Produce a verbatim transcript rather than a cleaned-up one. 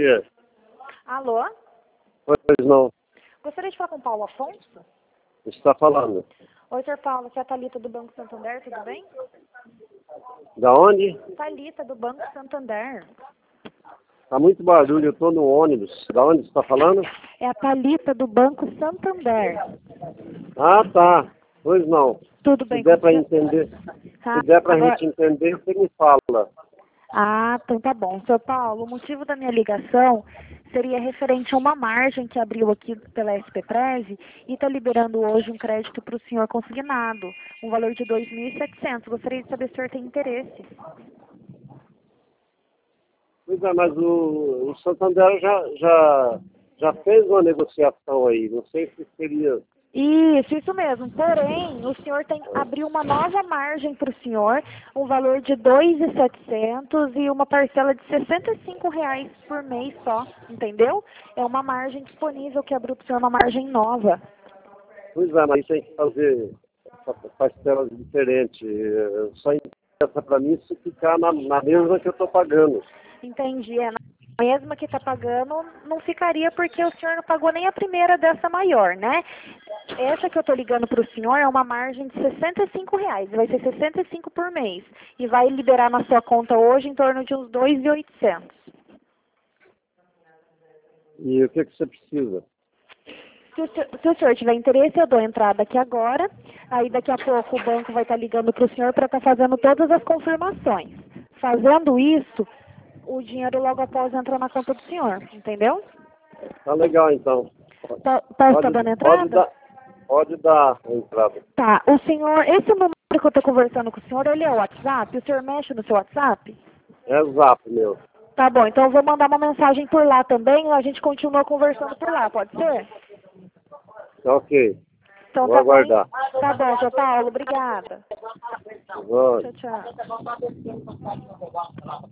dia. Alô? Pois não. Gostaria de falar com o Paulo Afonso? Está falando. Oi, senhor Paulo, aqui é a Thalita do Banco Santander, tudo bem? Da onde? Thalita do Banco Santander. Tá muito barulho, eu estou no ônibus. Da onde você está falando? É a Thalita do Banco Santander. Ah, tá. Pois não. Tudo Se bem der com para você? entender, Ah, se der para a agora... gente entender, você me fala. Ah, então tá bom. Senhor Paulo, o motivo da minha ligação seria referente a uma margem que abriu aqui pela S P Prev e está liberando hoje um crédito para o senhor consignado, um valor de dois mil e setecentos. Gostaria de saber se o senhor tem interesse. Pois é, mas o, o Santander já, já, já fez uma negociação aí. Não sei se seria... Isso, isso mesmo. Porém, o senhor tem abriu uma nova margem para o senhor, um valor de dois mil e setecentos e uma parcela de sessenta e cinco reais por mês só, entendeu? É uma margem disponível que abriu para o senhor, uma margem nova. Pois é, mas tem que fazer parcelas diferentes. Eh, Só interessa para mim se ficar na, na mesma que eu estou pagando. Entendi. É, na mesma que está pagando, não ficaria porque o senhor não pagou nem a primeira dessa maior, né? Essa que eu estou ligando para o senhor é uma margem de sessenta e cinco reais, vai ser sessenta e cinco por mês. E vai liberar na sua conta hoje em torno de uns dois mil e oitocentos. E o que, que você precisa? Se o, senhor, se o senhor tiver interesse, eu dou entrada aqui agora. Aí daqui a pouco o banco vai estar ligando para o senhor para estar fazendo todas as confirmações. Fazendo isso, o dinheiro logo após entra na conta do senhor, entendeu? Tá legal, então. Tá, posso estar Pode, dando pode, entrada? dar, pode dar a entrada. Tá, o senhor, esse número que eu estou conversando com o senhor, ele é o WhatsApp? O senhor mexe no seu WhatsApp? É o zap, meu. Tá bom, então eu vou mandar uma mensagem por lá também e a gente continua conversando por lá, pode ser? Tá ok. Então Vou tá bom, hein? aguardar. Tá bom, seu Paulo, obrigada. Vou. Tchau, tchau.